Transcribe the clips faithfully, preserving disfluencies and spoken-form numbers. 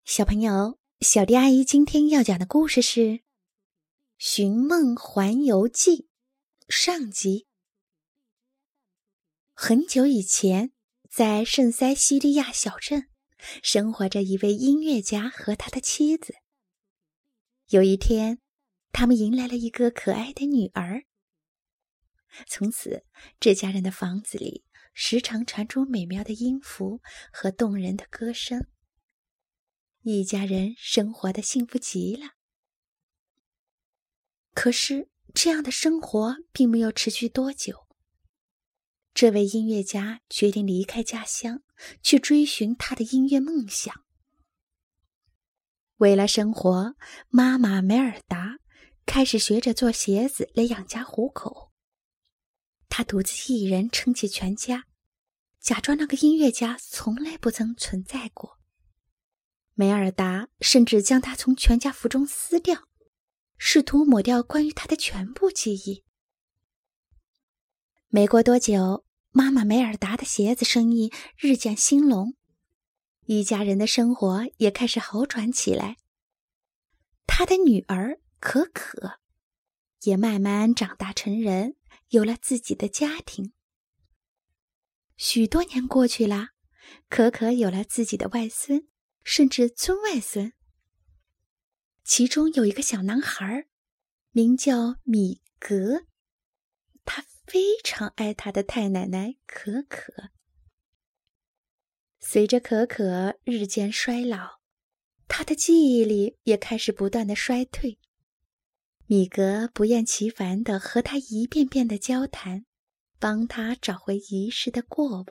小朋友，小迪阿姨今天要讲的故事是《寻梦环游记》上集。很久以前，在圣塞西利亚小镇，生活着一位音乐家和他的妻子。有一天，他们迎来了一个可爱的女儿。从此，这家人的房子里时常传出美妙的音符和动人的歌声。一家人生活得幸福极了。可是，这样的生活并没有持续多久。这位音乐家决定离开家乡，去追寻他的音乐梦想。为了生活，妈妈梅尔达开始学着做鞋子来养家糊口。她独自一人撑起全家，假装那个音乐家从来不曾存在过。梅尔达甚至将他从全家福中撕掉，试图抹掉关于他的全部记忆。没过多久，妈妈梅尔达的鞋子生意日渐兴隆，一家人的生活也开始好转起来。他的女儿可可也慢慢长大成人，有了自己的家庭。许多年过去了，可可有了自己的外孙，甚至尊外孙。其中有一个小男孩，名叫米格，他非常爱他的太奶奶可可。随着可可日渐衰老，他的记忆力也开始不断的衰退。米格不厌其烦地和他一遍遍的交谈，帮他找回遗失的过往。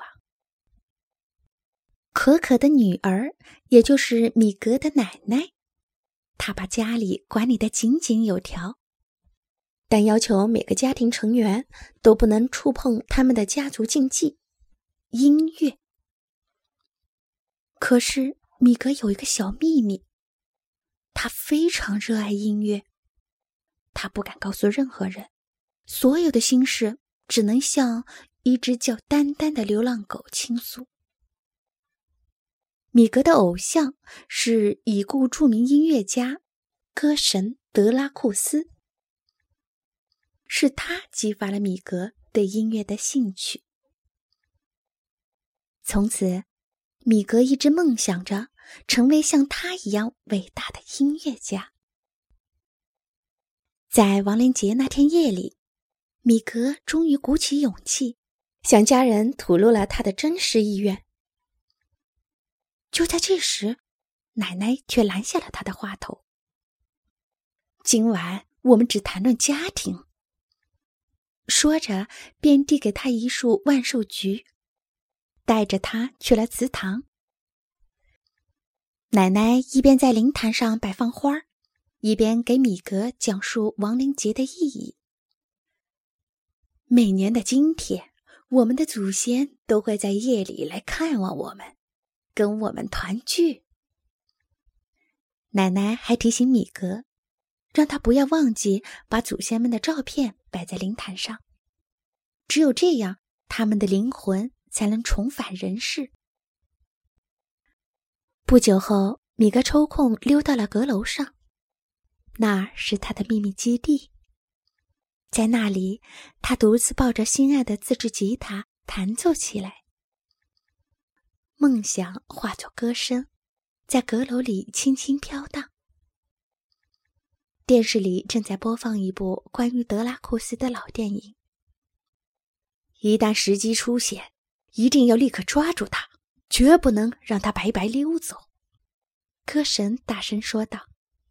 可可的女儿，也就是米格的奶奶，她把家里管理得井井有条，但要求每个家庭成员都不能触碰他们的家族禁忌——音乐。可是米格有一个小秘密，他非常热爱音乐，他不敢告诉任何人，所有的心事只能向一只叫丹丹的流浪狗倾诉。米格的偶像是已故著名音乐家、歌神德拉库斯，是他激发了米格对音乐的兴趣。从此，米格一直梦想着成为像他一样伟大的音乐家。在亡灵节那天夜里，米格终于鼓起勇气，向家人吐露了他的真实意愿。就在这时，奶奶却拦下了他的话头。今晚我们只谈论家庭。说着，便递给他一束万寿菊，带着他去了祠堂。奶奶一边在灵坛上摆放花，一边给米格讲述亡灵节的意义。每年的今天，我们的祖先都会在夜里来看望我们，跟我们团聚。奶奶还提醒米格，让他不要忘记把祖先们的照片摆在灵坛上，只有这样，他们的灵魂才能重返人世。不久后，米格抽空溜到了阁楼上，那儿是他的秘密基地。在那里，他独自抱着心爱的自制吉他弹奏起来。梦想化作歌声，在阁楼里轻轻飘荡。电视里正在播放一部关于德拉库斯的老电影。一旦时机出现，一定要立刻抓住他，绝不能让他白白溜走。歌神大声说道。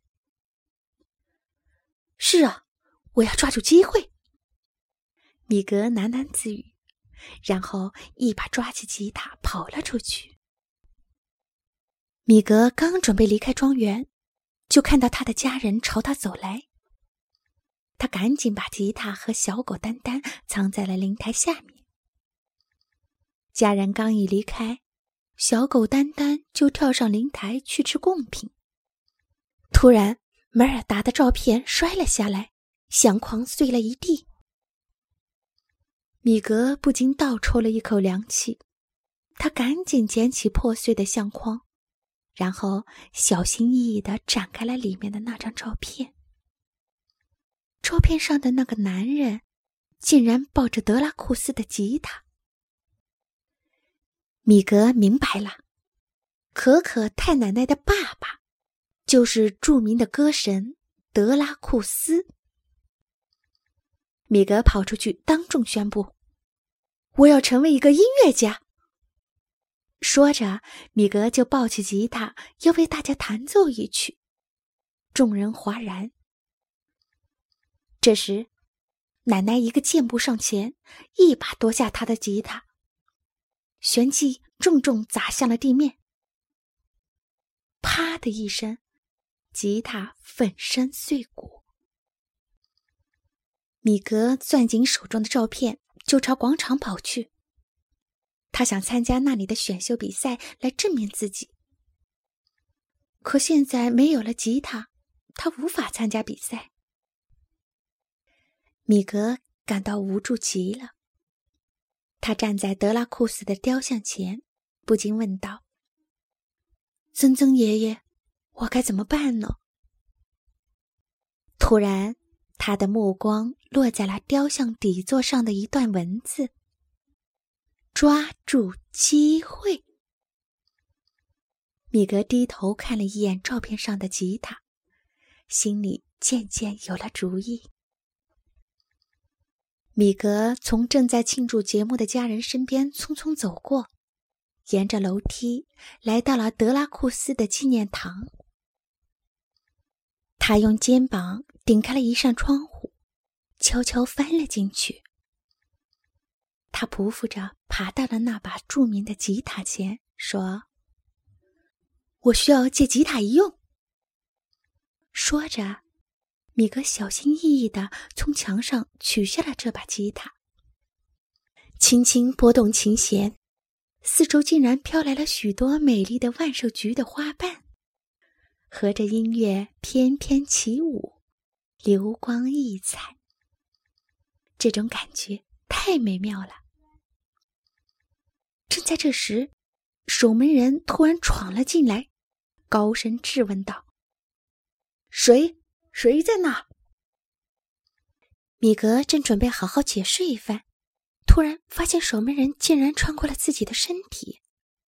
是啊，我要抓住机会。米格喃喃自语，然后一把抓起吉他跑了出去。米格刚准备离开庄园，就看到他的家人朝他走来。他赶紧把吉他和小狗丹丹藏在了灵台下面。家人刚一离开，小狗丹丹就跳上灵台去吃贡品。突然，梅尔达的照片摔了下来，相框碎了一地。米格不禁倒抽了一口凉气，他赶紧捡起破碎的相框， 然后小心翼翼地展开了里面的那张照片。照片上的那个男人竟然抱着德拉库斯的吉他。米格明白了，可可太奶奶的爸爸就是著名的歌神德拉库斯。米格跑出去当众宣布，我要成为一个音乐家。说着，米格就抱起吉他要为大家弹奏一曲，众人哗然。这时奶奶一个箭步上前，一把夺下他的吉他，旋即重重砸向了地面。啪的一声，吉他粉身碎骨。米格攥紧手中的照片，就朝广场跑去。他想参加那里的选秀比赛来证明自己。可现在没有了吉他，他无法参加比赛。米格感到无助极了。他站在德拉库斯的雕像前，不禁问道：曾曾爷爷，我该怎么办呢？突然，他的目光落在了雕像底座上的一段文字：抓住机会。米格低头看了一眼照片上的吉他，心里渐渐有了主意。米格从正在庆祝节目的家人身边匆匆走过，沿着楼梯来到了德拉库斯的纪念堂。他用肩膀顶开了一扇窗户，悄悄翻了进去。他匍匐着爬到了那把著名的吉他前，说：我需要借吉他一用。说着，米格小心翼翼地从墙上取下了这把吉他，轻轻拨动琴弦，四周竟然飘来了许多美丽的万寿菊的花瓣，和着音乐翩翩起舞，流光溢彩。这种感觉太美妙了。正在这时，守门人突然闯了进来，高声质问道：谁？谁在那？米格正准备好好解释一番，突然发现守门人竟然穿过了自己的身体。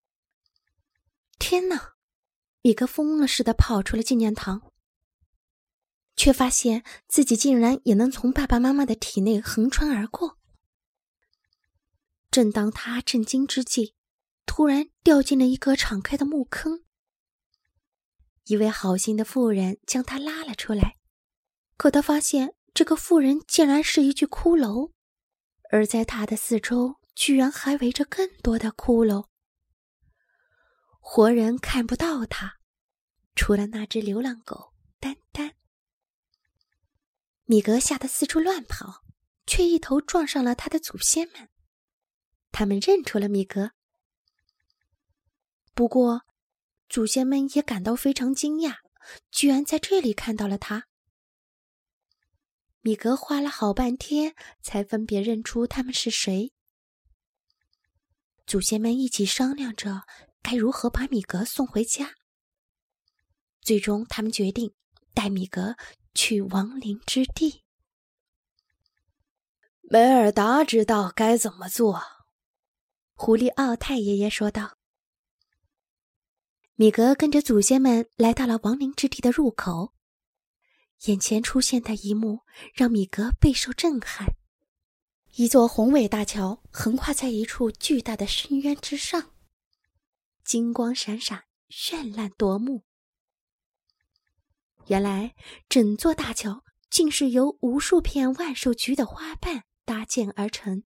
天哪！米格疯了似的跑出了纪念堂，却发现自己竟然也能从爸爸妈妈的体内横穿而过。正当他震惊之际，突然掉进了一个敞开的墓坑。一位好心的妇人将他拉了出来，可他发现这个妇人竟然是一具骷髅，而在他的四周居然还围着更多的骷髅。活人看不到他，除了那只流浪狗丹丹。米格吓得四处乱跑，却一头撞上了他的祖先们。他们认出了米格，不过祖先们也感到非常惊讶，居然在这里看到了他。米格花了好半天才分别认出他们是谁。祖先们一起商量着该如何把米格送回家。最终他们决定带米格去亡灵之地。梅尔达知道该怎么做，狐狸奥太爷爷说道。米格跟着祖先们来到了亡灵之地的入口，眼前出现的一幕让米格备受震撼。一座宏伟大桥横跨在一处巨大的深渊之上，金光闪闪，绚烂夺目。原来整座大桥竟是由无数片万寿菊的花瓣搭建而成。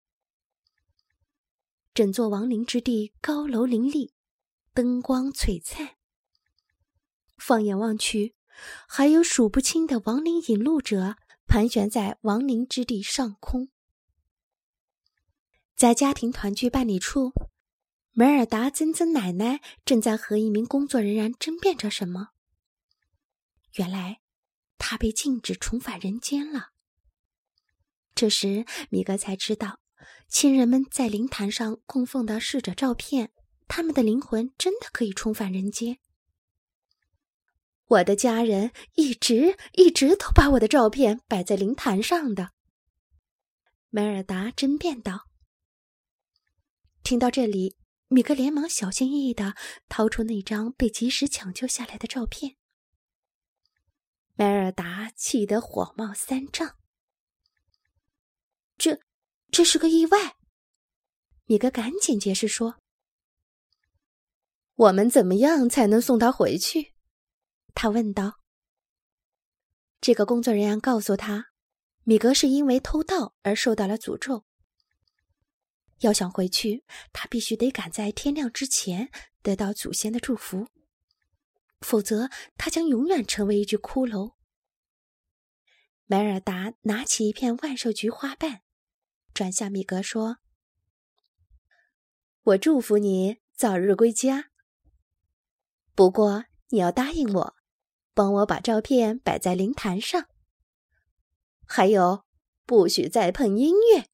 整座亡灵之地高楼林立，灯光璀璨。放眼望去，还有数不清的亡灵引路者盘旋在亡灵之地上空。在家庭团聚办理处，梅尔达曾曾奶奶正在和一名工作人员争辩着什么。原来她被禁止重返人间了。这时米格才知道，亲人们在灵坛上供奉的逝者照片，他们的灵魂真的可以重返人间。 我的家人一直一直都把我的照片摆在灵坛上的。梅尔达争辩道。听到这里，米格连忙小心翼翼地掏出那张被及时抢救下来的照片。梅尔达气得火冒三丈。这这是个意外。米格赶紧解释说。我们怎么样才能送他回去？他问道。这个工作人员告诉他，米格是因为偷盗而受到了诅咒。要想回去，他必须得赶在天亮之前得到祖先的祝福，否则他将永远成为一具骷髅。梅尔达拿起一片万寿菊花瓣，转向米格说：我祝福你早日归家，不过你要答应我，帮我把照片摆在灵坛上，还有不许再碰音乐。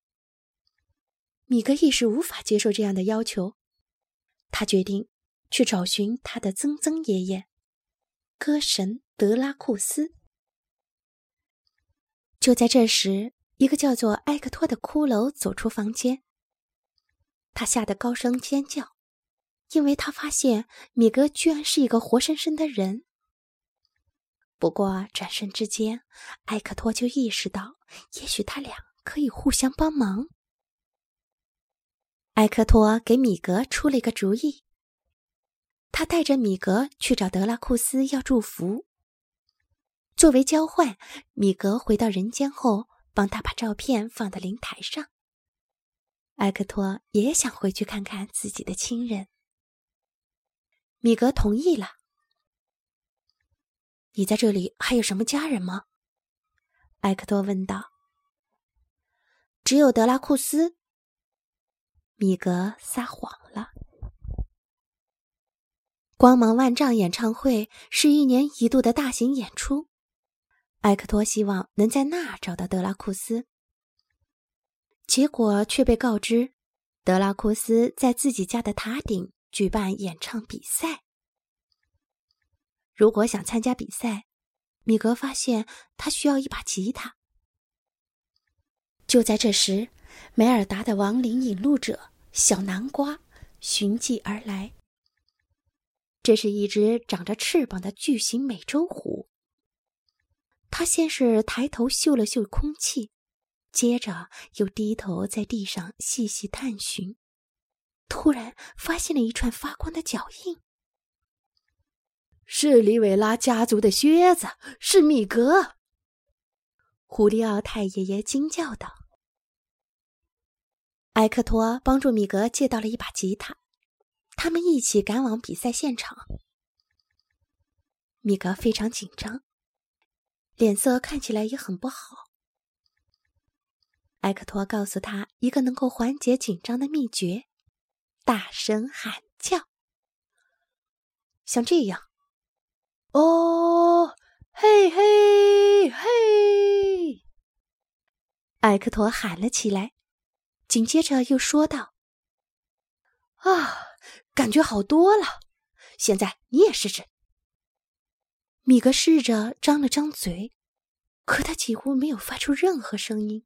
米格一时无法接受这样的要求，他决定去找寻他的曾曾爷爷，歌神德拉库斯。就在这时，一个叫做埃克托的骷髅走出房间，他吓得高声尖叫，因为他发现米格居然是一个活生生的人。不过转瞬之间，埃克托就意识到，也许他俩可以互相帮忙。埃克托给米格出了一个主意，他带着米格去找德拉库斯要祝福。作为交换，米格回到人间后，帮他把照片放到灵台上。埃克托也想回去看看自己的亲人。米格同意了。你在这里还有什么家人吗？埃克托问道。只有德拉库斯。米格撒谎了。光芒万丈演唱会是一年一度的大型演出，埃克托希望能在那儿找到德拉库斯，结果却被告知德拉库斯在自己家的塔顶举办演唱比赛。如果想参加比赛，米格发现他需要一把吉他。就在这时，梅尔达的亡灵引路者小南瓜寻迹而来。这是一只长着翅膀的巨型美洲虎。它先是抬头嗅了嗅空气，接着又低头在地上细细探寻，突然发现了一串发光的脚印。是里维拉家族的靴子，是米格！胡利奥太爷爷惊叫道。埃克托帮助米格借到了一把吉他，他们一起赶往比赛现场。米格非常紧张，脸色看起来也很不好。埃克托告诉他一个能够缓解紧张的秘诀：大声喊叫。像这样，哦，嘿嘿嘿！埃克托喊了起来，紧接着又说道：啊，感觉好多了，现在你也试试。米格试着张了张嘴，可他几乎没有发出任何声音。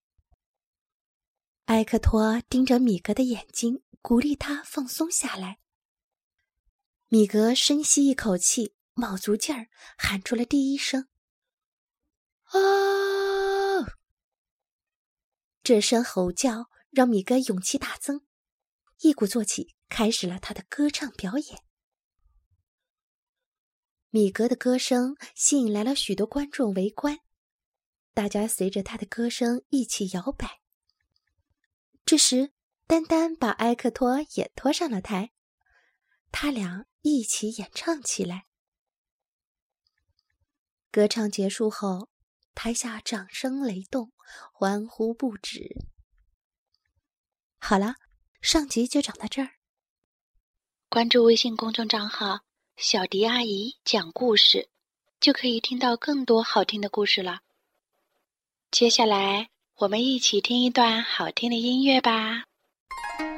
埃克托盯着米格的眼睛，鼓励他放松下来。米格深吸一口气，卯足劲儿，喊出了第一声：啊！这声吼叫让米格勇气大增，一鼓作气，开始了他的歌唱表演。米格的歌声吸引来了许多观众围观，大家随着他的歌声一起摇摆。这时，丹丹把埃克托也拖上了台，他俩一起演唱起来。歌唱结束后，台下掌声雷动，欢呼不止。好了，上集就讲到这儿。 关注微信公众账号小迪阿姨讲故事，就可以听到更多好听的故事了。接下来我们一起听一段好听的音乐吧。